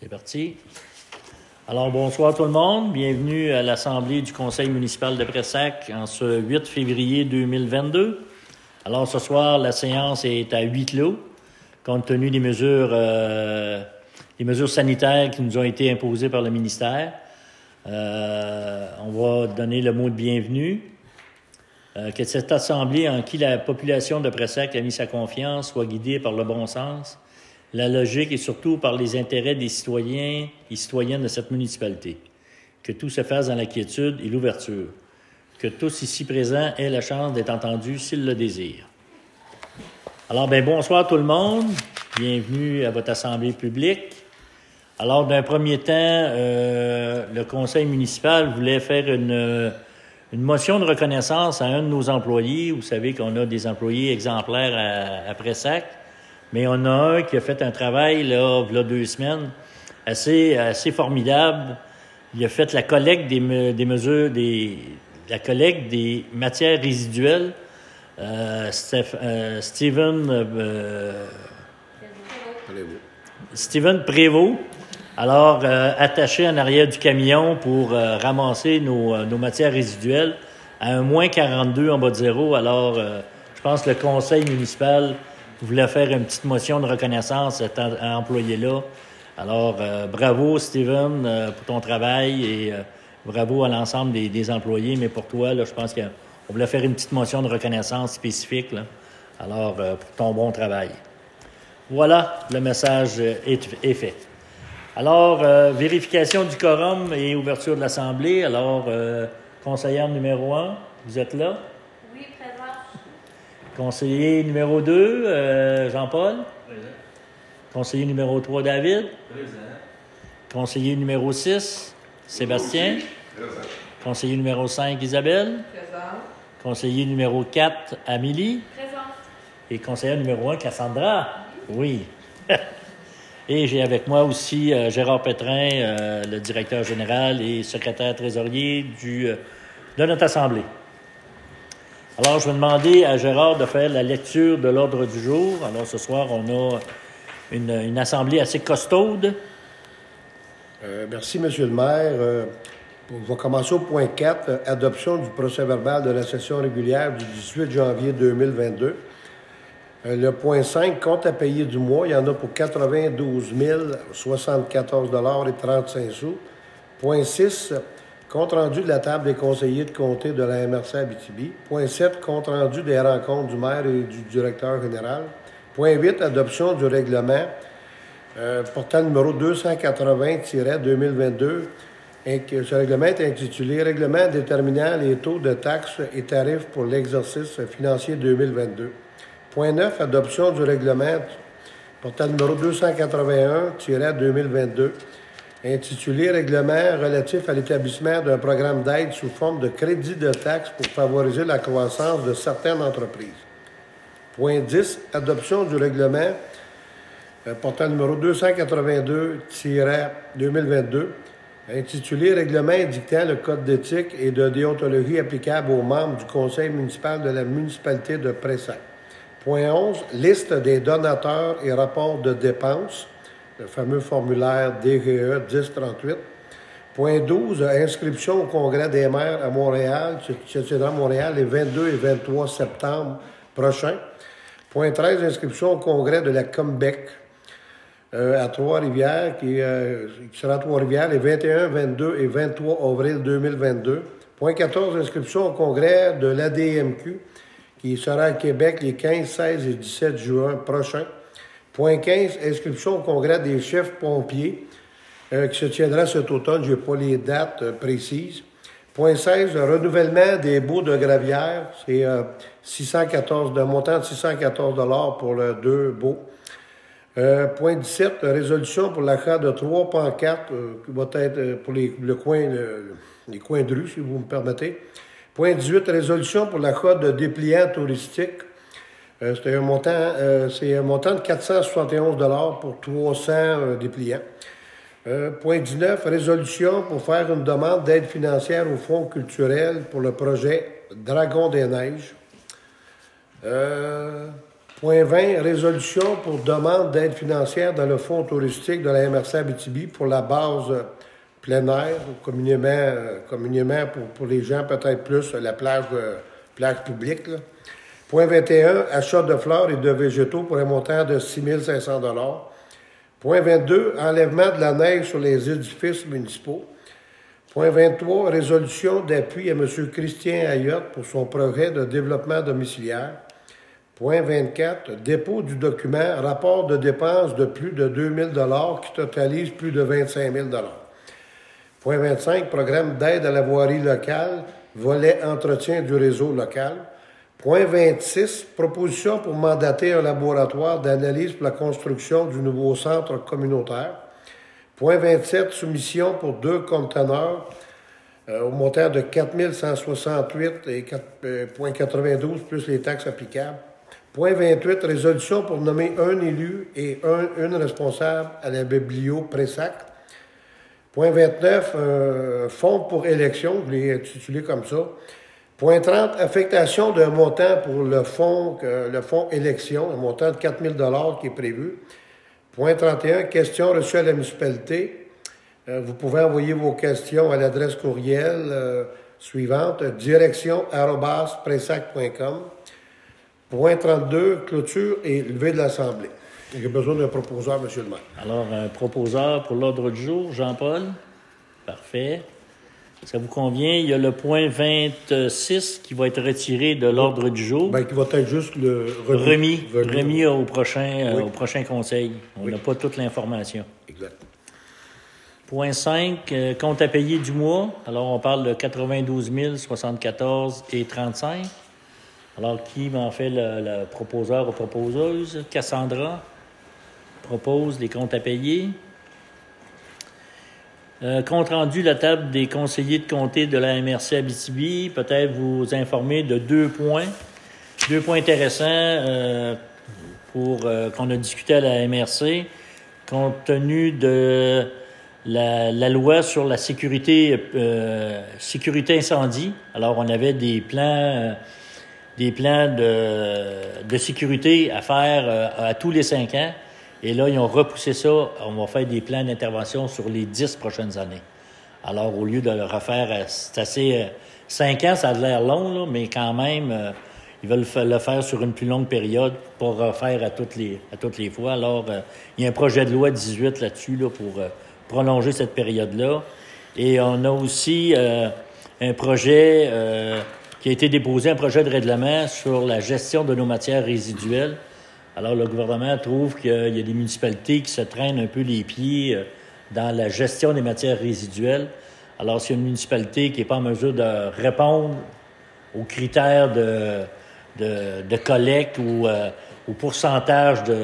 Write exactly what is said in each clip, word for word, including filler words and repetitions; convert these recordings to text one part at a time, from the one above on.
C'est parti. Alors, bonsoir tout le monde. Bienvenue à l'Assemblée du Conseil municipal de Pressac en ce huit février deux mille vingt-deux. Alors, ce soir, la séance est à huis clos, compte tenu des mesures, euh, des mesures sanitaires qui nous ont été imposées par le ministère. Euh, on va donner le mot de bienvenue. Euh, que cette Assemblée en qui la population de Pressac a mis sa confiance soit guidée par le bon sens, la logique et surtout par les intérêts des citoyens et citoyennes de cette municipalité. Que tout se fasse dans la quiétude et l'ouverture. Que tous ici présents aient la chance d'être entendus s'ils le désirent. Alors, bien, bonsoir tout le monde. Bienvenue à votre assemblée publique. Alors, d'un premier temps, euh, le conseil municipal voulait faire une, une motion de reconnaissance à un de nos employés. Vous savez qu'on a des employés exemplaires à, à Pressac. Mais on a un qui a fait un travail, là, il y a deux semaines, assez, assez formidable. Il a fait la collecte des, me, des mesures, des, la collecte des matières résiduelles. Euh, Steph, euh, Steven, euh, Steven Prévost, alors euh, attaché en arrière du camion pour euh, ramasser nos, nos matières résiduelles à un moins quarante-deux en bas de zéro. Alors, euh, je pense que le conseil municipal voulait faire une petite motion de reconnaissance à cet employé-là. Alors, euh, bravo, Steven, euh, pour ton travail et euh, bravo à l'ensemble des, des employés. Mais pour toi, là, je pense qu'on voulait faire une petite motion de reconnaissance spécifique. Là. Alors, euh, pour ton bon travail. Voilà, le message est, est fait. Alors, euh, vérification du quorum et ouverture de l'Assemblée. Alors, euh, conseillère numéro un, vous êtes là? Oui, présent. Conseiller numéro deux, euh, Jean-Paul. Présent. Conseiller numéro trois, David. Présent. Conseiller numéro six, Sébastien. Présent. Conseiller numéro cinq, Isabelle. Présent. Conseiller numéro quatre, Amélie. Présent. Et conseillère numéro un, Cassandra. Oui. Et j'ai avec moi aussi euh, Gérard Pétrin, euh, le directeur général et secrétaire trésorier du, euh, de notre Assemblée. Alors, je vais demander à Gérard de faire la lecture de l'ordre du jour. Alors, ce soir, on a une, une assemblée assez costaude. Euh, merci, M. le maire. Euh, on va commencer au point quatre, euh, adoption du procès-verbal de la session régulière du dix-huit janvier deux mille vingt-deux. Euh, le point cinq, compte à payer du mois, il y en a pour quatre-vingt-douze mille soixante-quatorze dollars et trente-cinq sous. Point six, compte rendu de la table des conseillers de comté de la M R C Abitibi. Point sept, compte rendu des rencontres du maire et du directeur général. Point huit, adoption du règlement euh, portant numéro deux cent quatre-vingts deux mille vingt-deux. Et que ce règlement est intitulé « Règlement déterminant les taux de taxes et tarifs pour l'exercice financier deux mille vingt-deux ». Point neuf, adoption du règlement portant numéro deux cent quatre-vingt-un deux mille vingt-deux. Intitulé « Règlement relatif à l'établissement d'un programme d'aide sous forme de crédit de taxes pour favoriser la croissance de certaines entreprises. » Point dix. Adoption du règlement euh, portant numéro deux cent quatre-vingt-deux deux mille vingt-deux, intitulé « Règlement indiquant le code d'éthique et de déontologie applicable aux membres du conseil municipal de la municipalité de Pressac. » Point onze. Liste des donateurs et rapports de dépenses. Le fameux formulaire D G E dix trente-huit. Point douze, inscription au Congrès des maires à Montréal, qui se tiendra à Montréal les vingt-deux et vingt-trois septembre prochains. Point treize, inscription au Congrès de la Combec euh, à Trois-Rivières, qui, euh, qui sera à Trois-Rivières les vingt et un, vingt-deux et vingt-trois avril deux mille vingt-deux. Point quatorze, inscription au Congrès de l'A D M Q, qui sera à Québec les quinze, seize et dix-sept juin prochains. Point quinze, inscription au Congrès des chefs pompiers euh, qui se tiendra cet automne. Je n'ai pas les dates euh, précises. Point seize, renouvellement des baux de gravière. C'est euh, six cent quatorze, d'un montant de six cent quatorze dollars pour le deux baux. Euh, point dix-sept, résolution pour l'achat de trois pancartes euh, qui va être euh, pour les, le coin, le, les coins de rue, si vous me permettez. Point dix-huit, résolution pour l'achat de dépliants touristiques. Euh, c'est, un montant, euh, c'est un montant de quatre cent soixante et onze dollars pour trois cents euh, dépliants. Euh, point dix-neuf, résolution pour faire une demande d'aide financière au Fonds culturel pour le projet Dragon des Neiges. Euh, Point vingt, résolution pour demande d'aide financière dans le fonds touristique de la M R C Abitibi pour la base plein air, communément, communément pour, pour les gens, peut-être plus la plage, euh, plage publique. Là. Point vingt et un, achat de fleurs et de végétaux pour un montant de six mille cinq cents dollars. Point vingt-deux, enlèvement de la neige sur les édifices municipaux. Point vingt-trois, résolution d'appui à M. Christian Ayotte pour son projet de développement domiciliaire. Point vingt-quatre, dépôt du document rapport de dépenses de plus de deux mille dollars qui totalise plus de vingt-cinq mille dollars. Point vingt-cinq, programme d'aide à la voirie locale, volet entretien du réseau local. Point vingt-six, proposition pour mandater un laboratoire d'analyse pour la construction du nouveau centre communautaire. Point vingt-sept, soumission pour deux conteneurs euh, au montant de quatre mille cent soixante-huit virgule quatre-vingt-douze plus les taxes applicables. Point vingt-huit, résolution pour nommer un élu et un, une responsable à la biblio Pressac. Point vingt-neuf, euh, fonds pour élection, je l'ai intitulé comme ça. Point trente, affectation d'un montant pour le fonds, euh, le fonds élection, un montant de quatre mille dollars qui est prévu. Point trente et un, questions reçues à la municipalité. Euh, vous pouvez envoyer vos questions à l'adresse courriel euh, suivante, direction arobase pressac point com. Point trente-deux, clôture et levée de l'Assemblée. J'ai besoin d'un proposeur, M. le maire. Alors, un proposeur pour l'ordre du jour, Jean-Paul. Parfait. Ça vous convient? Il y a le point vingt-six qui va être retiré de l'ordre du jour. Bien, qui va être juste le remis. Remis, remis. remis au, prochain, oui. euh, au prochain conseil. On n'a oui. pas toute l'information. Exact. Point cinq, euh, compte à payer du mois. Alors, on parle de quatre-vingt-douze mille soixante-quatorze et trente-cinq. Alors, qui m'en fait le, le proposeur ou proposeuse? Cassandra propose les comptes à payer. Euh, compte rendu la table des conseillers de comté de la M R C Abitibi. Peut-être vous informer de deux points. Deux points intéressants euh, pour euh, qu'on a discuté à la M R C, compte tenu de la, la loi sur la sécurité, euh, sécurité incendie. Alors, on avait des plans... Euh, des plans de, de sécurité à faire euh, à tous les cinq ans. Et là, ils ont repoussé ça. On va faire des plans d'intervention sur les dix prochaines années. Alors, au lieu de le refaire, c'est assez... Euh, cinq ans, ça a l'air long, là, mais quand même, euh, ils veulent le faire sur une plus longue période pour refaire à toutes les, à toutes les fois. Alors, euh, il y a un projet de loi dix-huit là-dessus là, pour euh, prolonger cette période-là. Et on a aussi euh, un projet... Euh, qui a été déposé un projet de règlement sur la gestion de nos matières résiduelles. Alors, le gouvernement trouve qu'il y a des municipalités qui se traînent un peu les pieds dans la gestion des matières résiduelles. Alors, s'il y a une municipalité qui n'est pas en mesure de répondre aux critères de, de, de collecte ou euh, au pourcentage de,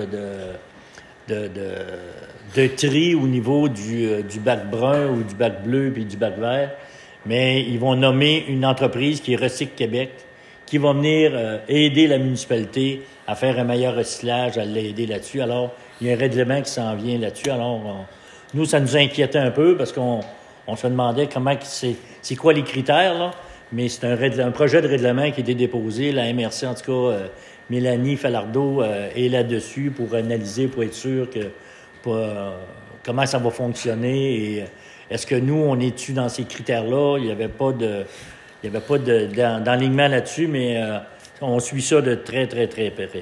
de, de, de, de tri au niveau du, du bac brun ou du bac bleu puis du bac vert, mais ils vont nommer une entreprise qui est Recycle Québec, qui va venir euh, aider la municipalité à faire un meilleur recyclage, à l'aider là-dessus. Alors, il y a un règlement qui s'en vient là-dessus. Alors, on, nous, ça nous inquiétait un peu parce qu'on on se demandait comment c'est, c'est quoi les critères, là. Mais c'est un, un projet de règlement qui a été déposé. La M R C, en tout cas, euh, Mélanie Falardeau euh, est là-dessus pour analyser, pour être sûr que pour, euh, comment ça va fonctionner et est-ce que nous, on est-tu dans ces critères-là? Il n'y avait pas de, il y avait pas de, d'enlignement là-dessus, mais euh, on suit ça de très, très, très près.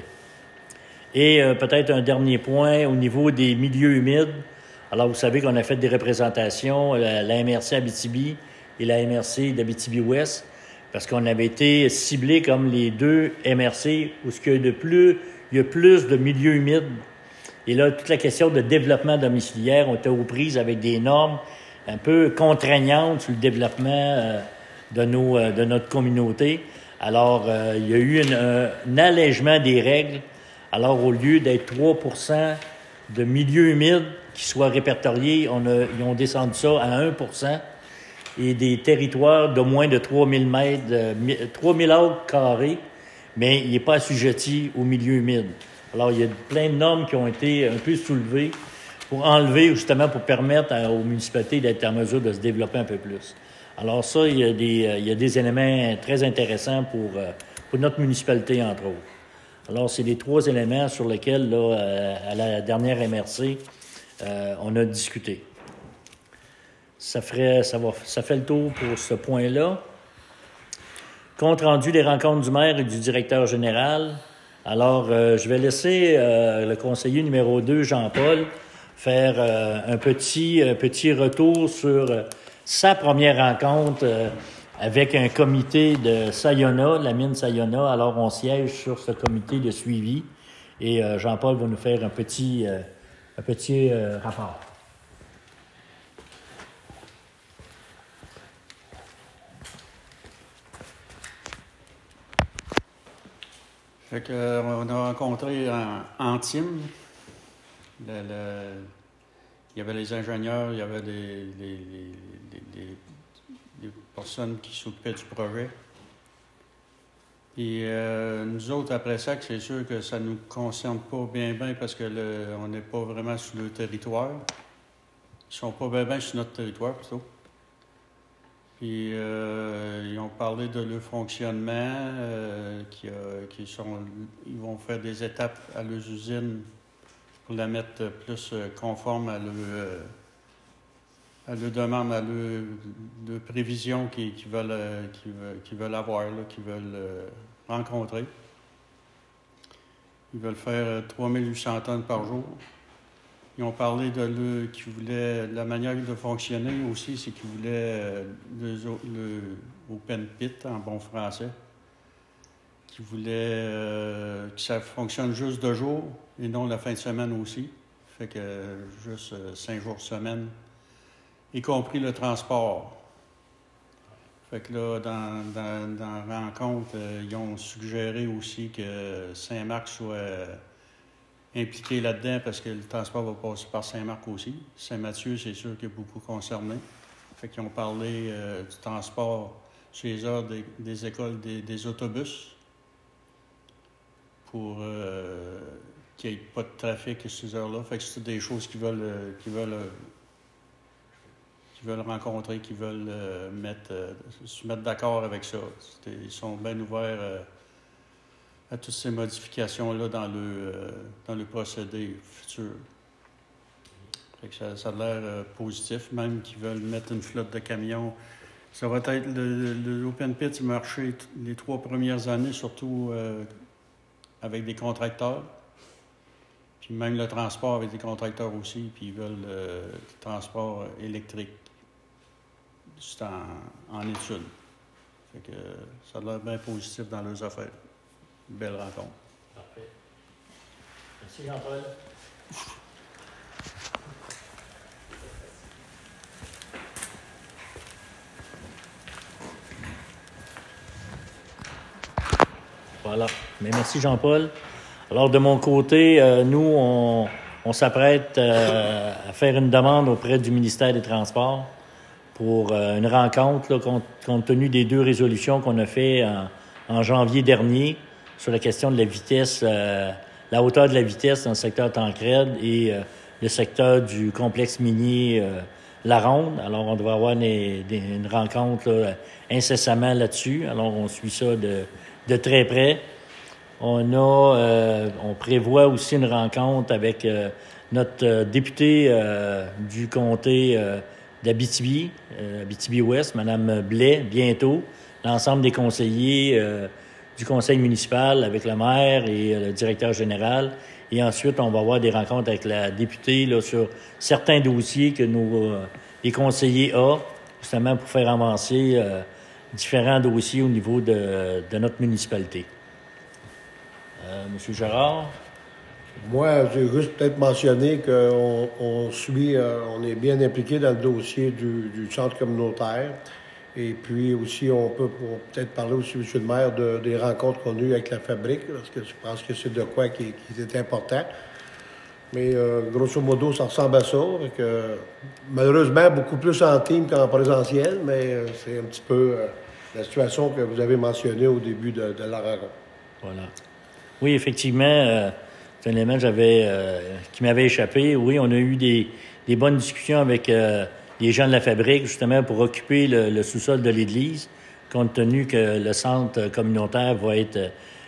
Et euh, peut-être un dernier point au niveau des milieux humides. Alors, vous savez qu'on a fait des représentations, la, la M R C Abitibi et la M R C d'Abitibi-Ouest, parce qu'on avait été ciblés comme les deux M R C où ce qu'il y a de plus, il y a plus de milieux humides. Et là, toute la question de développement domiciliaire, on était aux prises avec des normes un peu contraignante sur le développement euh, de, nos, euh, de notre communauté. Alors, euh, il y a eu une, un, un allègement des règles. Alors, au lieu d'être trois pour cent de milieux humides qui soient répertoriés, on a, ils ont descendu ça à un pour cent et des territoires de moins de trois mille mètres, euh, trois mille acres carrés, mais il n'est pas assujetti aux milieux humides. Alors, il y a plein de normes qui ont été un peu soulevées pour enlever, justement, pour permettre à, aux municipalités d'être en mesure de se développer un peu plus. Alors ça, il y a des, il y a des éléments très intéressants pour, pour notre municipalité, entre autres. Alors, c'est les trois éléments sur lesquels, là, euh, à la dernière M R C, euh, on a discuté. Ça, ferait, ça, va, ça fait le tour pour ce point-là. Compte rendu des rencontres du maire et du directeur général. Alors, euh, je vais laisser euh, le conseiller numéro deux, Jean-Paul, faire euh, un petit, euh, petit retour sur euh, sa première rencontre euh, avec un comité de Sayona, la mine Sayona. Alors, on siège sur ce comité de suivi et euh, Jean-Paul va nous faire un petit, euh, un petit euh, rapport. Fait que, euh, on a rencontré en, en team. Le, le, il y avait les ingénieurs, il y avait les, les, les, les, les personnes qui s'occupaient du projet. Puis euh, nous autres, après ça, c'est sûr que ça ne nous concerne pas bien bien parce que le, on n'est pas vraiment sur le territoire. Ils sont pas bien bien sur notre territoire, plutôt. Puis euh, ils ont parlé de leur fonctionnement, euh, qui, euh, qui sont, ils vont faire des étapes à leurs usines pour la mettre plus conforme à leur, euh, à leur demande, à leur, leur prévision qu'ils, qu'ils, veulent, qu'ils, veulent, qu'ils veulent avoir, là, qu'ils veulent euh, rencontrer. Ils veulent faire trois mille huit cents tonnes par jour. Ils ont parlé de le, qu'ils voulaient, la manière de fonctionner aussi, c'est qu'ils voulaient euh, le, le open pit en bon français, qu'ils voulaient euh, que ça fonctionne juste deux jours et non la fin de semaine aussi. Fait que euh, juste euh, cinq jours semaine, y compris le transport. Fait que là, dans, dans, dans la rencontre, euh, ils ont suggéré aussi que Saint-Marc soit euh, impliqué là-dedans parce que le transport va passer par Saint-Marc aussi. Saint-Mathieu, c'est sûr qu'il y a beaucoup concerné. Fait qu'ils ont parlé euh, du transport sur les heures des, des écoles, des, des autobus pour euh, qu'il n'y ait pas de trafic à ces heures-là. Fait que c'est des choses qu'ils veulent, euh, qu'ils veulent, euh, qu'ils veulent rencontrer, qu'ils veulent euh, mettre, euh, se mettre d'accord avec ça. C'était, ils sont bien ouverts euh, à toutes ces modifications-là dans le, euh, dans le procédé futur. Fait que ça, ça a l'air euh, positif, même qu'ils veulent mettre une flotte de camions. Ça va être le, le open pit marché les trois premières années, surtout euh, avec des contracteurs. Puis même le transport avec des contracteurs aussi, puis ils veulent euh, du transport électrique. C'est en, en étude. Fait que ça a l'air bien positif dans leurs affaires. Une belle rencontre. Parfait. Merci Jean-Paul. Voilà. Mais merci Jean-Paul. Alors de mon côté, euh, nous, on, on s'apprête euh, à faire une demande auprès du ministère des Transports pour euh, une rencontre, là, compte, compte tenu des deux résolutions qu'on a fait en, en janvier dernier sur la question de la vitesse, euh, la hauteur de la vitesse dans le secteur Tancrède et euh, le secteur du complexe minier euh, La Ronde. Alors, on devrait avoir une, une rencontre là, incessamment là-dessus. Alors, on suit ça de, de très près. On a, euh, on prévoit aussi une rencontre avec euh, notre euh, député euh, du comté euh, d'Abitibi, euh, Abitibi-Ouest, Mme Blais, bientôt. L'ensemble des conseillers euh, du conseil municipal avec le maire et euh, le directeur général. Et ensuite, on va avoir des rencontres avec la députée là, sur certains dossiers que nos, euh, les conseillers ont, justement pour faire avancer euh, différents dossiers au niveau de, de notre municipalité. Euh, Monsieur Gérard? Moi, j'ai juste peut-être mentionné qu'on on suit, euh, on est bien impliqué dans le dossier du, du centre communautaire. Et puis aussi, on peut on peut-être parler aussi, M. le maire, de, des rencontres qu'on a eues avec la fabrique, parce que je pense que c'est de quoi qui, qui est important. Mais euh, grosso modo, ça ressemble à ça. Avec, euh, malheureusement, beaucoup plus en team qu'en présentiel, mais euh, c'est un petit peu euh, la situation que vous avez mentionnée au début de, de la rencontre. Voilà. Oui, effectivement, euh, c'est un élément que j'avais, euh, qui m'avait échappé. Oui, on a eu des, des bonnes discussions avec euh, les gens de la fabrique, justement, pour occuper le, le sous-sol de l'église, compte tenu que le centre communautaire va être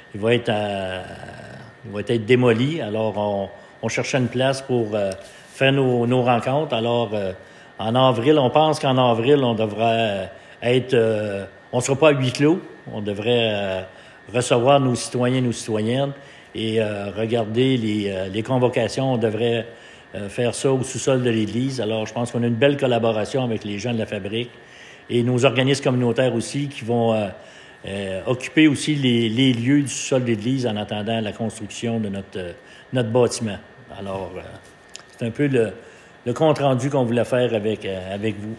il va être, à, il va être démoli. Alors, on, on cherchait une place pour euh, faire nos, nos rencontres. Alors, euh, en avril, on pense qu'en avril, on devrait être... Euh, on ne sera pas à huis clos. On devrait euh, recevoir nos citoyens et nos citoyennes et euh, regarder les, euh, les convocations. On devrait euh, faire ça au sous-sol de l'Église. Alors, je pense qu'on a une belle collaboration avec les gens de la fabrique et nos organismes communautaires aussi qui vont euh, euh, occuper aussi les, les lieux du sous-sol de l'Église en attendant la construction de notre, euh, notre bâtiment. Alors, euh, c'est un peu le, le compte-rendu qu'on voulait faire avec, euh, avec vous.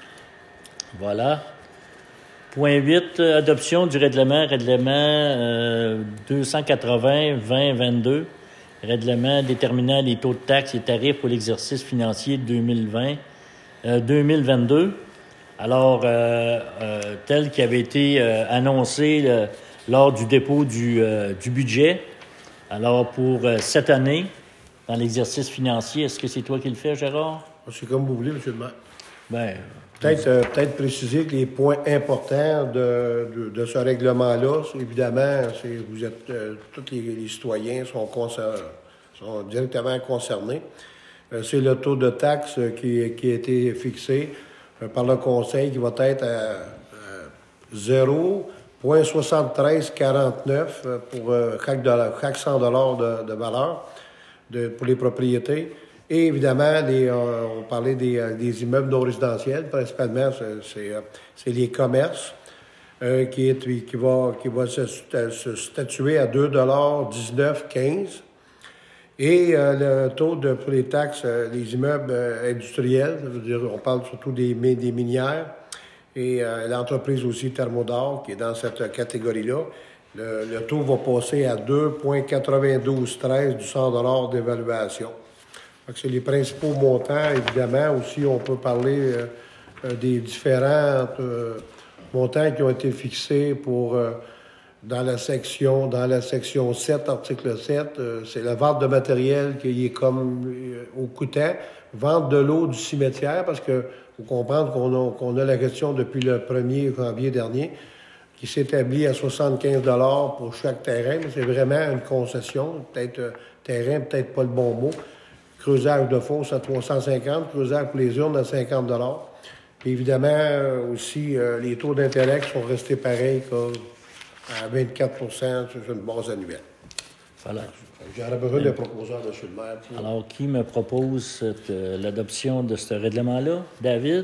Voilà. Point huit, adoption du règlement, règlement euh, deux cent quatre-vingts vingt vingt-deux, règlement déterminant les taux de taxes et tarifs pour l'exercice financier deux mille vingt, euh, deux mille vingt-deux. Alors, euh, euh, tel qui avait été euh, annoncé euh, lors du dépôt du, euh, du budget. Alors, pour euh, cette année, dans l'exercice financier, est-ce que c'est toi qui le fais, Gérard? C'est comme vous voulez, M. le maire. Bien... Peut-être, euh, peut-être préciser que les points importants de, de, de ce règlement-là, c'est évidemment, c'est, vous êtes, euh, tous les, les citoyens sont, concer- sont directement concernés. Euh, c'est le taux de taxe qui, qui a été fixé euh, par le Conseil qui va être à, à zéro virgule soixante-treize quarante-neuf pour euh, chaque, dollar, chaque cent dollars de, de valeur de, pour les propriétés. Et évidemment, les, euh, on parlait des, euh, des immeubles non résidentiels, principalement, c'est, c'est, euh, c'est les commerces, euh, qui, est, qui va, qui va se, se statuer à deux virgule dix-neuf quinze. Et euh, le taux de, pour les taxes, euh, les immeubles euh, industriels, ça veut dire, on parle surtout des, des minières, et euh, l'entreprise aussi Thermodor, qui est dans cette catégorie-là, le, le taux va passer à deux virgule quatre-vingt-douze treize du cent dollars d'évaluation. C'est les principaux montants. Évidemment, aussi, on peut parler euh, des différents euh, montants qui ont été fixés pour euh, dans la section dans la section sept, article sept. Euh, c'est la vente de matériel qui est comme euh, au coûtant. Vente de l'eau du cimetière, parce que faut comprendre qu'on a, qu'on a la question depuis le premier janvier dernier, qui s'établit à soixante-quinze dollars pour chaque terrain, mais c'est vraiment une concession. Peut-être euh, terrain, peut-être pas le bon mot. Creusage de fosse à trois cent cinquante, creusage pour les urnes à cinquante dollars. Puis évidemment, euh, aussi, euh, les taux d'intérêt qui sont restés pareils qu'à vingt-quatre pour cent sur une base annuelle. Voilà. J'aurais besoin de proposeurs, M. le maire. Pour... Alors, qui me propose cette, euh, l'adoption de ce règlement-là? David?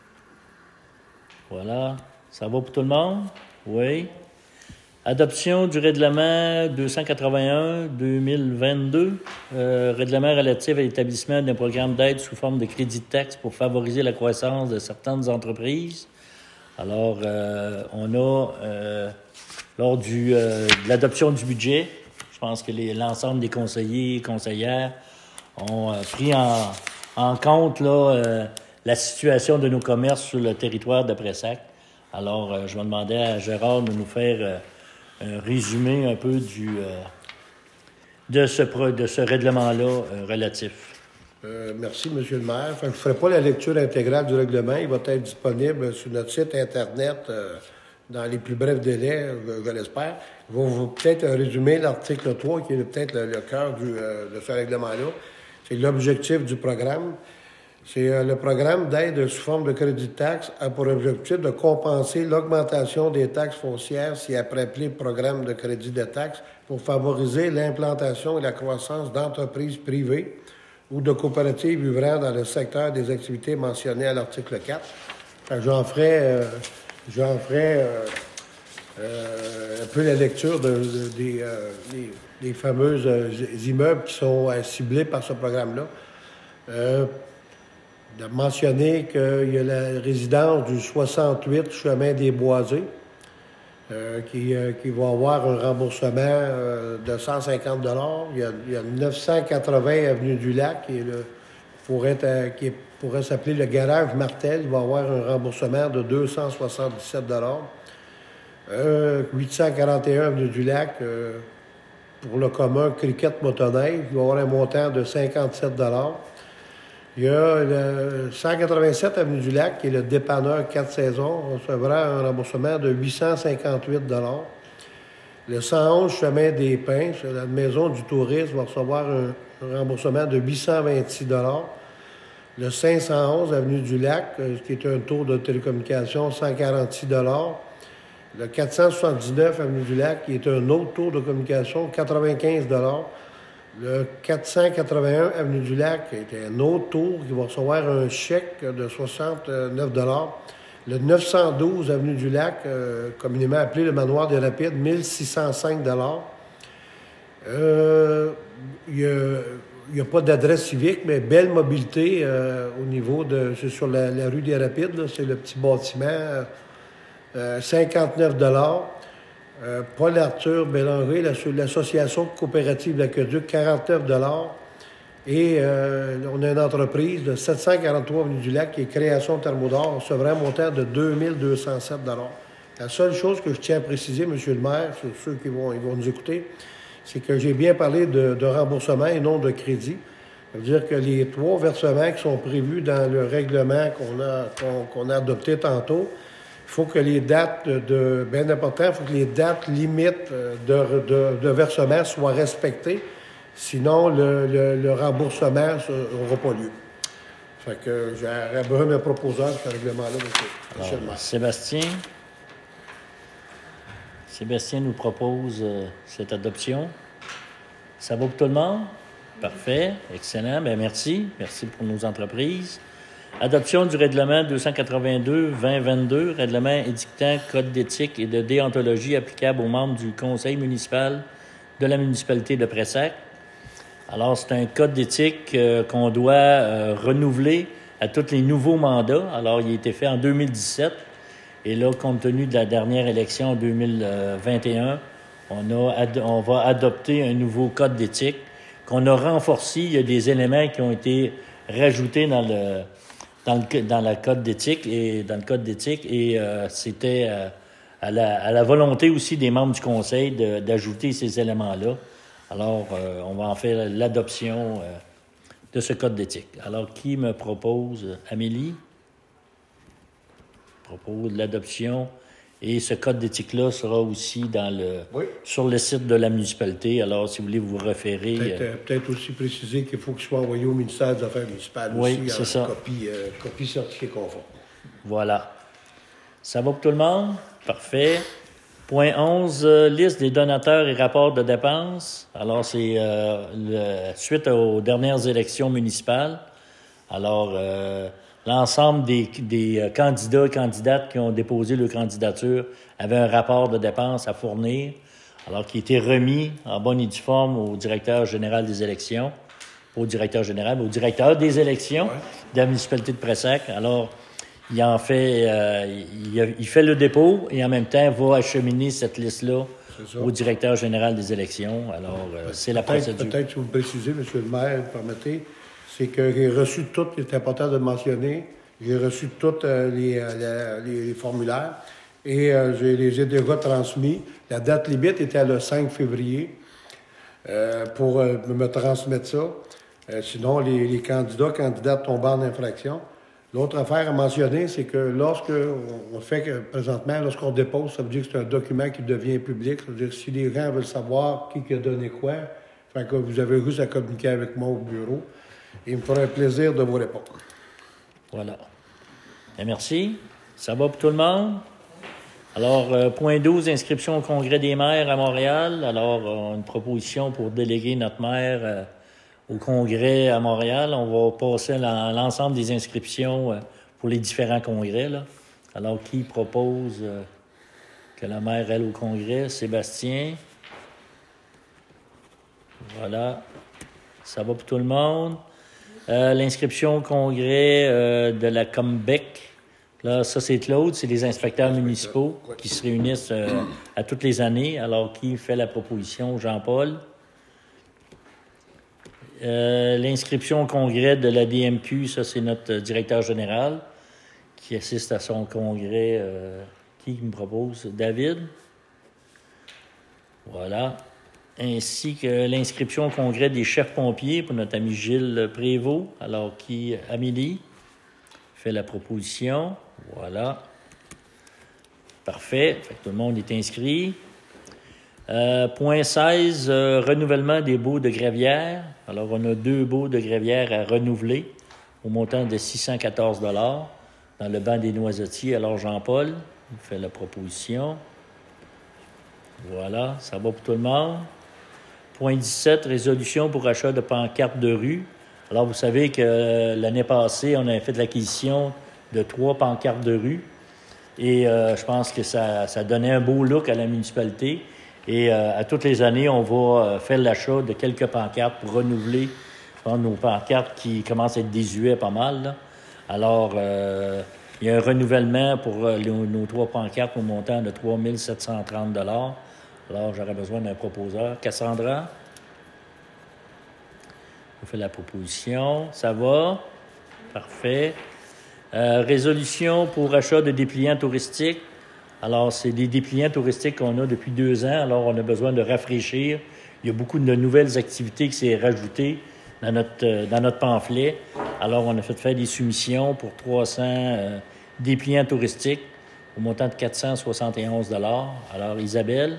Voilà. Ça va pour tout le monde? Oui. Adoption du règlement deux cent quatre-vingt-un deux mille vingt-deux, euh, règlement relatif à l'établissement d'un programme d'aide sous forme de crédit de taxe pour favoriser la croissance de certaines entreprises. Alors, euh, on a, euh, lors du, euh, de l'adoption du budget, je pense que les, l'ensemble des conseillers et conseillères ont euh, pris en, en compte là, euh, la situation de nos commerces sur le territoire de Pressac. Alors, euh, je vais demander à Gérard de nous faire... Euh, un résumé un peu du, euh, de, ce, de ce règlement-là euh, relatif. Euh, merci, M. le maire. Enfin, je ne ferai pas la lecture intégrale du règlement. Il va être disponible sur notre site Internet euh, dans les plus brefs délais, je, je l'espère. Je vais vous peut-être résumer l'article trois, qui est peut-être le, le cœur du, euh, de ce règlement-là. C'est l'objectif du programme. C'est euh, le programme d'aide sous forme de crédit de taxe a pour objectif de compenser l'augmentation des taxes foncières, si après appelé programme de crédit de taxe, pour favoriser l'implantation et la croissance d'entreprises privées ou de coopératives œuvrant dans le secteur des activités mentionnées à l'article quatre. Enfin, j'en ferai, euh, j'en ferai euh, euh, un peu la lecture de, de, des, euh, des, des fameux euh, immeubles qui sont euh, ciblés par ce programme-là. Euh, de mentionner qu'il y a la résidence du soixante-huit chemin des Boisés euh, qui, euh, qui va avoir un remboursement euh, de cent cinquante dollars. Il y a, il y a neuf cent quatre-vingts avenue du Lac qui, est le, pourrait, euh, qui pourrait s'appeler le garage Martel. Il va avoir un remboursement de deux cent soixante-dix-sept dollars. Euh, huit cent quarante et un avenue du Lac euh, pour le commun Cricket Motoneige. Il va avoir un montant de cinquante-sept dollars. Il y a le cent quatre-vingt-sept avenue du Lac, qui est le dépanneur quatre saisons. On recevra un remboursement de huit cent cinquante-huit dollars. Le cent onze chemin des Pins, la maison du tourisme, va recevoir un, un remboursement de huit cent vingt-six dollars. Le cinq cent onze avenue du Lac, euh, qui est un tour de télécommunication, cent quarante-six dollars. Le quatre cent soixante-dix-neuf avenue du Lac, qui est un autre tour de communication, quatre-vingt-quinze dollars. Le quatre cent quatre-vingt-un avenue du Lac, qui est un autre tour, qui va recevoir un chèque de soixante-neuf dollars. Le neuf cent douze avenue du Lac, euh, communément appelé le Manoir des Rapides, mille six cent cinq dollars. Euh, il y a... Il n'y a pas d'adresse civique, mais belle mobilité euh, au niveau de... C'est sur la, la rue des Rapides, là, c'est le petit bâtiment, euh, cinquante-neuf dollars. Euh, Paul Arthur Bélanger, l'association coopérative L'Aqueduc, quarante-neuf dollars. Et euh, on a une entreprise de sept cent quarante-trois avenue du Lac qui est Création Thermodor, recevra un montant de deux mille deux cent sept dollars. La seule chose que je tiens à préciser, M. le maire, sur ceux qui vont, ils vont nous écouter, c'est que j'ai bien parlé de, de remboursement et non de crédit. Ça veut dire que les trois versements qui sont prévus dans le règlement qu'on a, qu'on, qu'on a adopté tantôt, il faut que les dates de... de bien important, il faut que les dates limites de, de, de versement soient respectées. Sinon, le, le, le remboursement n'aura pas lieu. Fait que j'aurais besoin d'un proposeur de ce règlement-là, monsieur. Alors, Sébastien. Sébastien nous propose euh, cette adoption. Ça va pour tout le monde? Parfait, excellent. Bien, merci. Merci pour nos entreprises. Adoption du règlement deux cent quatre-vingt-deux vingt vingt-deux, règlement édictant code d'éthique et de déontologie applicable aux membres du conseil municipal de la municipalité de Pressac. Alors, c'est un code d'éthique euh, qu'on doit euh, renouveler à tous les nouveaux mandats. Alors, il a été fait en deux mille dix-sept. Et là, compte tenu de la dernière élection en deux mille vingt et un, on, a ad- on va adopter un nouveau code d'éthique qu'on a renforcé. Il y a des éléments qui ont été rajoutés dans le dans le dans la code d'éthique et dans le code d'éthique et euh, c'était euh, à la à la volonté aussi des membres du conseil de, d'ajouter ces éléments-là. Alors, euh, on va en faire l'adoption euh, de ce code d'éthique. Alors, qui me propose? Amélie? Propose l'adoption. Et ce code d'éthique-là sera aussi dans le, oui. sur le site de la municipalité. Alors, si vous voulez vous référer... Peut-être, euh, peut-être aussi préciser qu'il faut qu'il soit envoyé au ministère des Affaires municipales oui, aussi c'est en ça. Copie, euh, copie certifiée conforme. Voilà. Ça va pour tout le monde? Parfait. Point onze, euh, liste des donateurs et rapports de dépenses. Alors, c'est euh, le, suite aux dernières élections municipales. Alors... Euh, L'ensemble des, des candidats et candidates qui ont déposé leur candidature avaient un rapport de dépenses à fournir, alors qui était remis en bonne et due forme au directeur général des élections, au directeur général, au directeur des élections ouais. de la municipalité de Pressac. Alors, il en fait, euh, il, a, il fait le dépôt et en même temps va acheminer cette liste-là au directeur général des élections. Alors, euh, c'est la procédure. Peut-être si vous me précisez, M. le maire, permettez, c'est que j'ai reçu toutes, c'est important de le mentionner, j'ai reçu tous euh, les, euh, les, les formulaires et euh, je les ai déjà transmis. La date limite était le cinq février euh, pour euh, me transmettre ça. Euh, sinon, les, les candidats, candidates tombent en infraction. L'autre affaire à mentionner, c'est que lorsque on fait que, présentement, lorsqu'on dépose, ça veut dire que c'est un document qui devient public. Ça veut dire que si les gens veulent savoir qui a donné quoi, fait que vous avez juste à communiquer avec moi au bureau. Il me fera un plaisir de vous répondre. Voilà. Bien, merci. Ça va pour tout le monde? Alors, euh, point douze, inscription au Congrès des maires à Montréal. Alors, on a une proposition pour déléguer notre maire euh, au Congrès à Montréal. On va passer à l'ensemble des inscriptions euh, pour les différents congrès, là. Alors, qui propose euh, que la maire aille au Congrès? Sébastien. Voilà. Ça va pour tout le monde? Euh, l'inscription au congrès euh, de la Combec, là, ça c'est Claude, c'est les inspecteurs municipaux qui se réunissent euh, à toutes les années. Alors, qui fait la proposition? Jean-Paul. Euh, l'inscription au congrès de la D M Q, ça c'est notre directeur général qui assiste à son congrès. Euh, qui me propose? David. Voilà. Ainsi que l'inscription au congrès des chefs pompiers pour notre ami Gilles Prévost. Alors, qui, Amélie, fait la proposition. Voilà. Parfait. Fait que tout le monde est inscrit. Euh, point seize, euh, renouvellement des baux de Grévière. Alors, on a deux baux de Grévière à renouveler au montant de six cent quatorze dollars dans le banc des Noisetiers. Alors, Jean-Paul vous fait la proposition. Voilà, ça va pour tout le monde. Point dix-sept, résolution pour achat de pancartes de rue. Alors, vous savez que euh, l'année passée, on avait fait l'acquisition de trois pancartes de rue. Et euh, je pense que ça, ça donnait un beau look à la municipalité. Et euh, à toutes les années, on va euh, faire l'achat de quelques pancartes pour renouveler nos pancartes qui commencent à être désuètes pas mal, là. Alors, euh, il y a un renouvellement pour euh, nos, nos trois pancartes au montant de trois mille sept cent trente dollars. Alors, j'aurais besoin d'un proposeur. Cassandra? On fait la proposition. Ça va? Parfait. Euh, résolution pour achat de dépliants touristiques. Alors, c'est des dépliants touristiques qu'on a depuis deux ans. Alors, on a besoin de rafraîchir. Il y a beaucoup de nouvelles activités qui s'est rajoutées dans notre, euh, dans notre pamphlet. Alors, on a fait faire des soumissions pour trois cents euh, dépliants touristiques au montant de quatre cent soixante et onze dollars. Alors, Isabelle?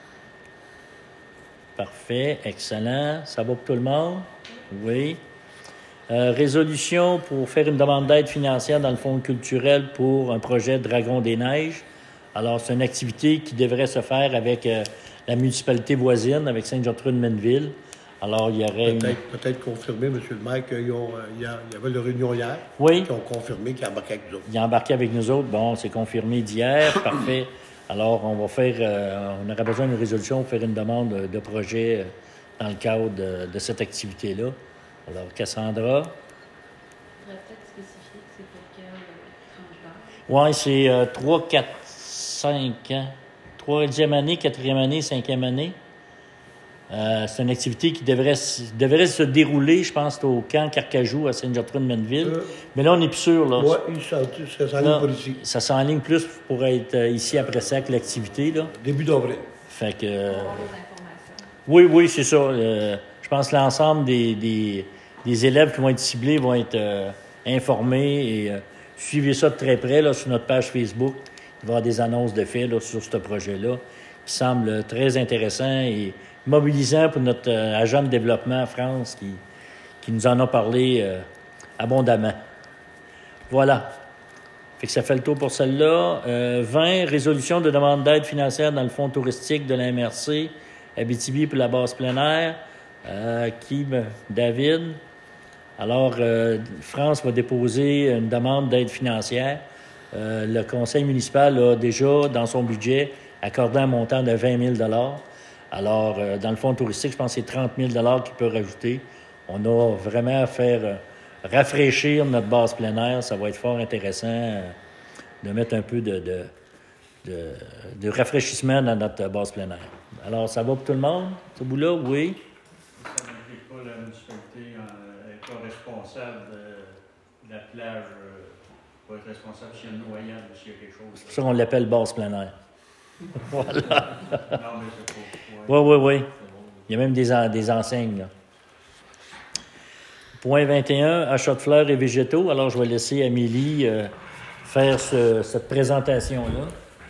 Parfait, excellent. Ça va pour tout le monde? Oui. Euh, résolution pour faire une demande d'aide financière dans le fonds culturel pour un projet Dragon des Neiges. Alors, c'est une activité qui devrait se faire avec euh, la municipalité voisine, avec Sainte-Gertrude-Menneville. Alors, il y aurait... Peut-être, une... peut-être confirmer, M. le maire, qu'il y avait une réunion hier. Oui. Qui ont confirmé qu'ils embarquaient avec nous autres. Ils ont embarqué avec nous autres. Bon, c'est confirmé d'hier. Parfait. Alors, on va faire... Euh, on aurait besoin d'une résolution pour faire une demande de, de projet euh, dans le cadre de, de cette activité-là. Alors, Cassandra? Il faudrait peut-être spécifier que c'est pour quel tranche d'âge. Oui, c'est euh, trois, quatre, cinq ans. Troisième année, quatrième année, cinquième année. Euh, c'est une activité qui devrait, devrait se dérouler, je pense, au camp Carcajou à Sainte-Gertrude-Menneville. Euh, Mais là, on n'est plus sûr. Là. Oui, ça, ça s'enligne pour ici. Ça s'enligne plus pour être euh, ici après ça que l'activité. Là. Début d'avril. Fait que... Euh, on va avoir des informations. Oui, oui, c'est ça. Euh, je pense que l'ensemble des, des, des élèves qui vont être ciblés vont être euh, informés et euh, suivez ça de très près là, sur notre page Facebook. Il va y avoir des annonces de fait là, sur ce projet-là qui semble très intéressant et mobilisant pour notre euh, agent de développement France qui, qui nous en a parlé euh, abondamment. Voilà. Fait que ça fait le tour pour celle-là. Euh, vingt, résolution de demande d'aide financière dans le fonds touristique de la M R C, Abitibi pour la base plein air. Euh, Kim, David. Alors, euh, France va déposer une demande d'aide financière. Euh, le conseil municipal a déjà, dans son budget, accordé un montant de vingt mille dollars. Alors, euh, dans le fonds touristique, je pense que c'est trente mille dollars qu'il peut rajouter. On a vraiment à faire euh, rafraîchir notre base plein air. Ça va être fort intéressant euh, de mettre un peu de, de, de, de rafraîchissement dans notre base plein air. Alors, ça va pour tout le monde, ce bout-là? Oui. Ça n'implique pas la municipalité, elle n'est pas responsable de, de la plage, euh, pas être responsable s'il y a une noyade ou s'il y a quelque chose. C'est pour ça qu'on l'appelle base plein air. Voilà. Non, mais c'est pas. Oui, oui, oui. Il y a même des, en, des enseignes, là. Point vingt et un, achat de fleurs et végétaux. Alors, je vais laisser Amélie euh, faire ce, cette présentation-là.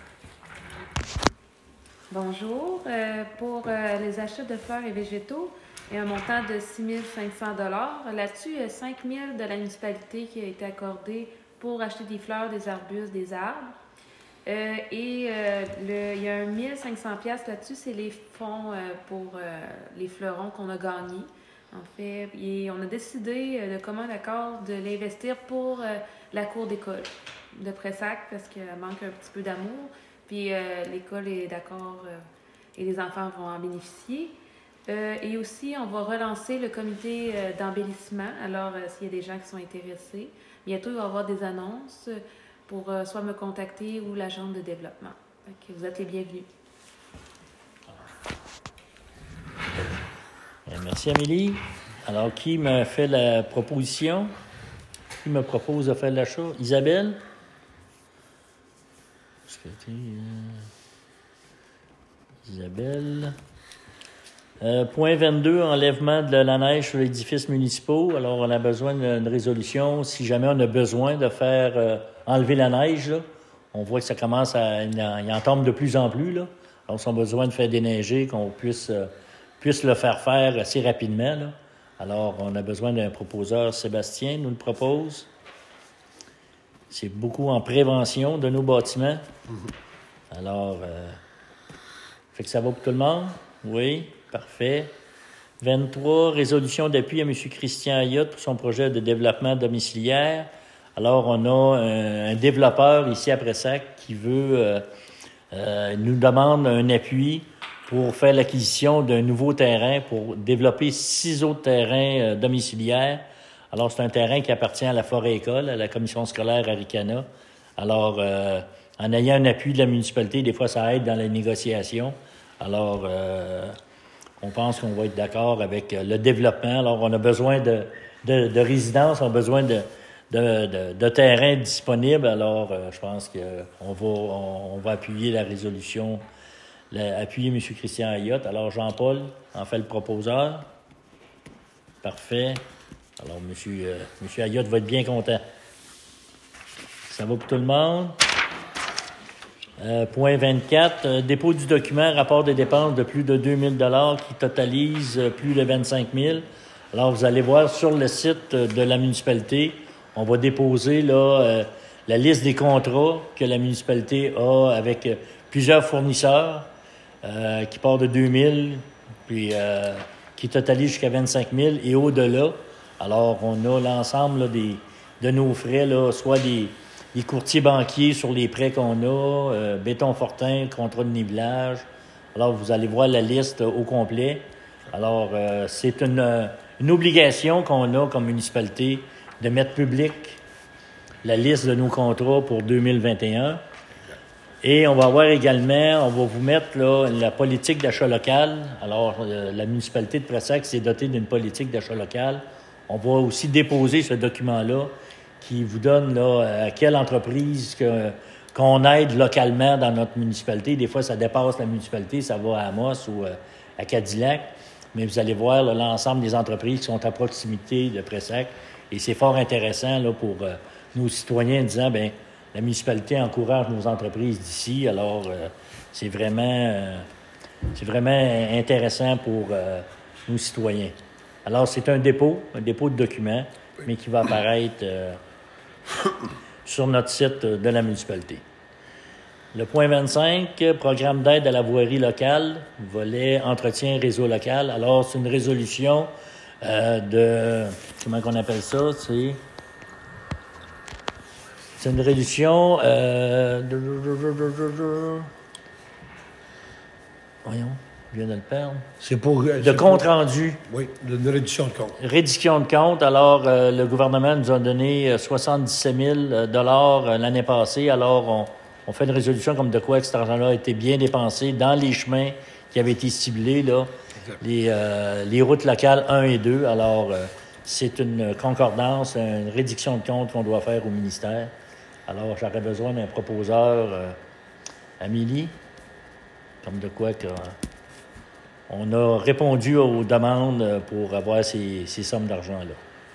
Bonjour. Euh, pour euh, les achats de fleurs et végétaux, il y a un montant de six mille cinq cents dollars. Là-dessus, il y a cinq mille de la municipalité qui a été accordé pour acheter des fleurs, des arbustes, des arbres. Euh, et euh, le, il y a un mille cinq cents dollars là-dessus, c'est les fonds euh, pour euh, les fleurons qu'on a gagnés. En fait, et on a décidé euh, de commun accord de l'investir pour euh, la cour d'école de Pressac parce qu'elle manque un petit peu d'amour. Puis euh, l'école est d'accord euh, et les enfants vont en bénéficier. Euh, et aussi, on va relancer le comité euh, d'embellissement. Alors, euh, s'il y a des gens qui sont intéressés, bientôt, il va y avoir des annonces pour euh, soit me contacter ou l'agent de développement. Donc, vous êtes les bienvenus. Merci, Amélie. Alors, qui me fait la proposition? Qui me propose de faire l'achat? Isabelle? Isabelle. Euh, point vingt-deux, enlèvement de la neige sur les édifices municipaux. Alors, on a besoin d'une résolution. Si jamais on a besoin de faire euh, enlever la neige, là, on voit que ça commence à... Il en tombe de plus en plus, là. Alors, si on a besoin de faire déneiger, qu'on puisse, euh, puisse le faire faire assez rapidement, là. Alors, on a besoin d'un proposeur. Sébastien nous le propose. C'est beaucoup en prévention de nos bâtiments. Mm-hmm. Alors, euh, fait que ça va pour tout le monde? Oui, parfait. vingt-trois, résolution d'appui à M. Christian Ayotte pour son projet de développement domiciliaire. Alors, on a un, un développeur ici à Pressac qui veut, euh, euh, nous demande un appui pour faire l'acquisition d'un nouveau terrain pour développer six autres terrains euh, domiciliaires. Alors, c'est un terrain qui appartient à la Forêt-École, à la commission scolaire Aricana. Alors, euh, en ayant un appui de la municipalité, des fois, ça aide dans la négociation. Alors, euh, on pense qu'on va être d'accord avec le développement. Alors, on a besoin de, de, de résidences, on a besoin de, de, de, de terrains disponibles. Alors, euh, je pense qu'on va, on, on va appuyer la résolution, la, appuyer M. Christian Ayotte. Alors, Jean-Paul en fait le proposeur. Parfait. Alors, M. Euh, M. Ayotte va être bien content. Ça va pour tout le monde? Euh, point vingt-quatre, euh, dépôt du document, rapport de dépenses de plus de deux mille dollars qui totalise euh, plus de vingt-cinq mille. Alors, vous allez voir sur le site de la municipalité, on va déposer là euh, la liste des contrats que la municipalité a avec euh, plusieurs fournisseurs euh, qui part de deux mille, puis euh, qui totalise jusqu'à vingt-cinq mille et au-delà. Alors, on a l'ensemble là, des, de nos frais, là, soit des les courtiers banquiers sur les prêts qu'on a, euh, béton fortin, contrat de nivelage. Alors, vous allez voir la liste euh, au complet. Alors, euh, c'est une, euh, une obligation qu'on a comme municipalité de mettre public la liste de nos contrats pour deux mille vingt et un. Et on va voir également, on va vous mettre là, la politique d'achat local. Alors, euh, la municipalité de Pressac s'est dotée d'une politique d'achat local. On va aussi déposer ce document-là qui vous donne là, à quelle entreprise que, qu'on aide localement dans notre municipalité. Des fois, ça dépasse la municipalité, ça va à Amos ou euh, à Cadillac. Mais vous allez voir là, l'ensemble des entreprises qui sont à proximité de Pressac. Et c'est fort intéressant là, pour euh, nos citoyens en disant, bien, la municipalité encourage nos entreprises d'ici. Alors, euh, c'est vraiment, euh, c'est vraiment intéressant pour euh, nos citoyens. Alors, c'est un dépôt, un dépôt de documents, mais qui va apparaître euh, sur notre site de la municipalité. Le point vingt-cinq, programme d'aide à la voirie locale, volet entretien réseau local. Alors, c'est une résolution euh, de... Comment qu'on appelle ça? C'est, c'est une résolution euh, de... Voyons, je viens de le perdre. C'est pour... De c'est compte pour, rendu. Oui, de réduction de compte. Réduction de compte. Alors, euh, le gouvernement nous a donné soixante-dix-sept mille dollars euh, l'année passée. Alors, on, on fait une résolution comme de quoi que cet argent-là a été bien dépensé dans les chemins qui avaient été ciblés, là, les, euh, les routes locales un et deux. Alors, euh, c'est une concordance, une réduction de compte qu'on doit faire au ministère. Alors, j'aurais besoin d'un proposeur, euh, Amélie, comme de quoi que... On a répondu aux demandes pour avoir ces, ces sommes d'argent-là.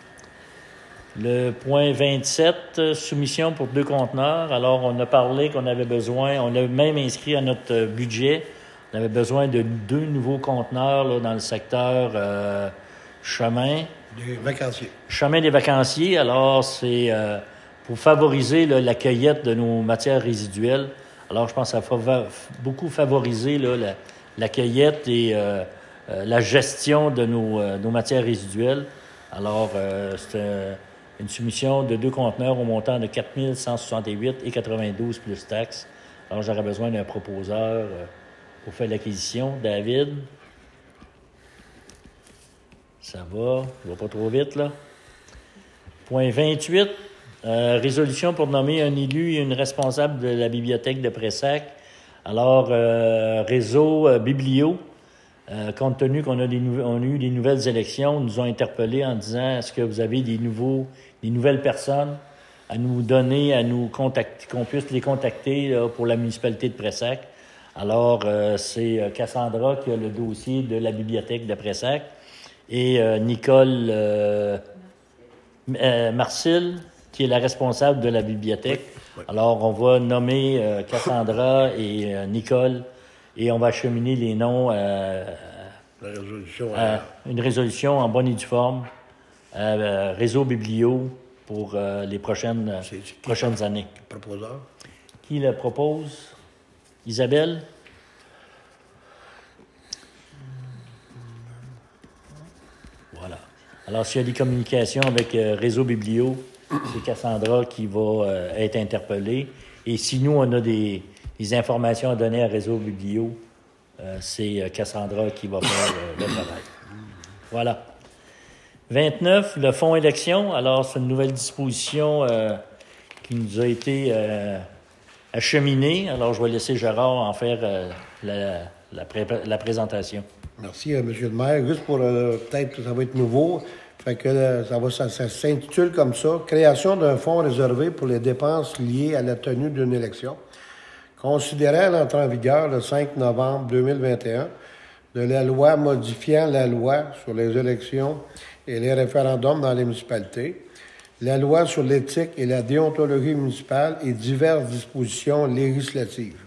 Le point vingt-sept, soumission pour deux conteneurs. Alors, on a parlé qu'on avait besoin, on a même inscrit à notre budget, on avait besoin de deux nouveaux conteneurs là, dans le secteur euh, chemin. Des vacanciers. Chemin des vacanciers. Alors, c'est euh, pour favoriser là, la cueillette de nos matières résiduelles. Alors, je pense que ça va beaucoup favoriser là, la la cueillette et euh, euh, la gestion de nos, euh, nos matières résiduelles. Alors, euh, c'est euh, une soumission de deux conteneurs au montant de quatre mille cent soixante-huit et quatre-vingt-douze plus taxes. Alors, j'aurais besoin d'un proposeur euh, pour faire l'acquisition. David? Ça va? Ça va pas trop vite, là? Point vingt-huit, euh, résolution pour nommer un élu et une responsable de la bibliothèque de Pressac. Alors, euh, réseau euh, Biblio, euh, compte tenu qu'on a, des nou- on a eu des nouvelles élections, nous ont interpellés en disant, est-ce que vous avez des nouveaux, des nouvelles personnes à nous donner, à nous contacter, qu'on puisse les contacter là, pour la municipalité de Pressac. Alors, euh, c'est euh, Cassandra qui a le dossier de la bibliothèque de Pressac et euh, Nicole euh, euh, Marcille, qui est la responsable de la bibliothèque. Oui, oui. Alors, on va nommer euh, Cassandra et euh, Nicole et on va acheminer les noms euh, La résolution. à euh, une résolution en bonne et due forme à euh, Réseau Biblio pour euh, les prochaines, C'est- c'est qui prochaines années. proposeur. Qui le propose? Isabelle? Voilà. Alors, s'il y a des communications avec euh, Réseau Biblio, c'est Cassandra qui va euh, être interpellée. Et si nous, on a des, des informations à donner à Réseau Biblio, euh, c'est euh, Cassandra qui va faire euh, le travail. Voilà. vingt-neuf, le fonds élection. Alors, c'est une nouvelle disposition euh, qui nous a été euh, acheminée. Alors, je vais laisser Gérard en faire euh, la, la, pré- la présentation. Merci, euh, Monsieur le maire. Juste pour, euh, peut-être que ça va être nouveau, fait que euh, ça, va, ça, ça s'intitule comme ça, « Création d'un fonds réservé pour les dépenses liées à la tenue d'une élection ». Considérant l'entrée en vigueur le cinq novembre deux mille vingt et un de la loi modifiant la loi sur les élections et les référendums dans les municipalités, la loi sur l'éthique et la déontologie municipale et diverses dispositions législatives.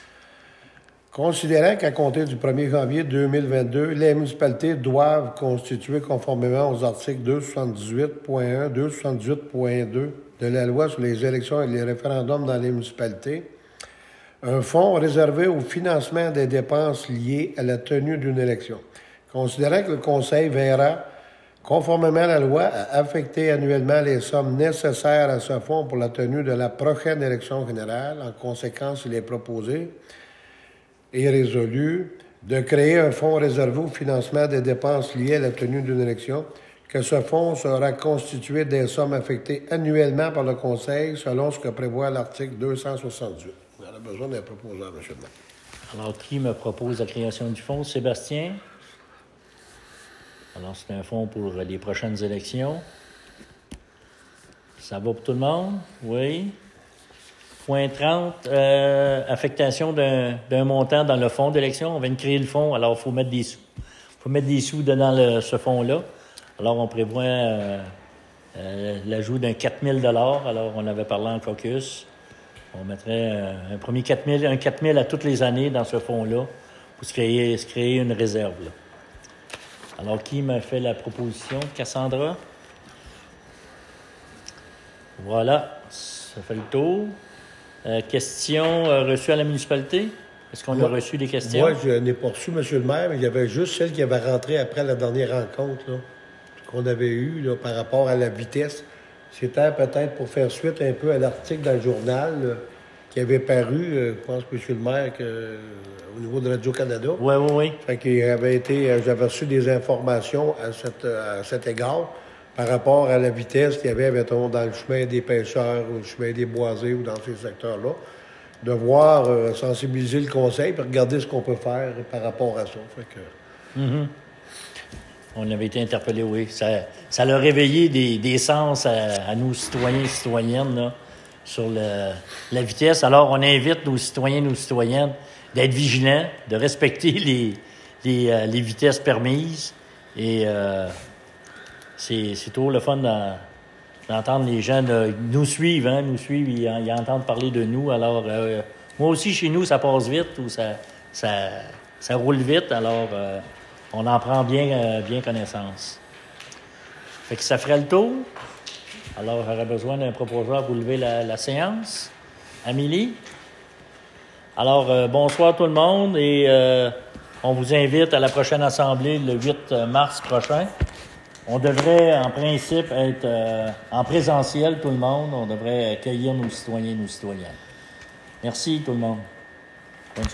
Considérant qu'à compter du premier janvier deux mille vingt-deux, les municipalités doivent constituer conformément aux articles deux cent soixante-dix-huit point un, deux cent soixante-dix-huit point deux de la loi sur les élections et les référendums dans les municipalités, un fonds réservé au financement des dépenses liées à la tenue d'une élection. Considérant que le Conseil verra, conformément à la loi, à affecter annuellement les sommes nécessaires à ce fonds pour la tenue de la prochaine élection générale, en conséquence, il est proposé et résolu de créer un fonds réservé au financement des dépenses liées à la tenue d'une élection, que ce fonds sera constitué des sommes affectées annuellement par le Conseil selon ce que prévoit l'article deux cent soixante-dix-huit. On a besoin d'un proposeur, M. le maire. Alors, qui me propose la création du fonds? Sébastien? Alors, c'est un fonds pour les prochaines élections. Ça va pour tout le monde? Oui. Point trente, euh, affectation d'un, d'un montant dans le fonds d'élection. On vient de créer le fonds, alors il faut mettre des sous. Il faut mettre des sous dans le, ce fonds-là. Alors, on prévoit euh, euh, l'ajout d'un quatre mille dollars. Alors, on avait parlé en caucus. On mettrait euh, un premier quatre mille, un quatre mille à toutes les années dans ce fonds-là pour se créer, se créer une réserve. Là. Alors, qui m'a fait la proposition? Cassandra? Voilà, ça fait le tour. Euh, questions euh, reçues à la municipalité? Est-ce qu'on Moi- a reçu des questions? Moi, je n'ai pas reçu, M. le maire, mais il y avait juste celle qui avait rentré après la dernière rencontre là, qu'on avait eue là, par rapport à la vitesse. C'était peut-être pour faire suite un peu à l'article dans le journal là, qui avait paru, euh, je pense, M. le maire, que, euh, au niveau de Radio-Canada. Oui, oui, oui. Fait qu'il avait été, euh, j'avais reçu des informations à, cette, à cet égard par rapport à la vitesse qu'il y avait, mettons, dans le chemin des pêcheurs ou le chemin des boisés ou dans ces secteurs-là, de voir, euh, sensibiliser le conseil et regarder ce qu'on peut faire par rapport à ça. Fait que... Mm-hmm. On avait été interpellés, oui. Ça, ça a réveillé des, des sens à, à nos citoyens et citoyennes là, sur le, la vitesse. Alors, on invite nos citoyens et nos citoyennes d'être vigilants, de respecter les, les, euh, les vitesses permises. Et euh, c'est, c'est toujours le fun d'en, d'entendre les gens de, nous suivre, hein, nous suivre, ils, ils entendent parler de nous. Alors, euh, moi aussi, chez nous, ça passe vite ou ça, ça, ça roule vite. Alors, euh, on en prend bien, euh, bien connaissance. Fait que ça ferait le tour. Alors, j'aurais besoin d'un proposeur pour lever la, la séance. Amélie? Alors, euh, bonsoir tout le monde et euh, on vous invite à la prochaine assemblée le huit mars prochain. On devrait, en principe, être euh, en présentiel, tout le monde. On devrait accueillir nos citoyens et nos citoyennes. Merci, tout le monde.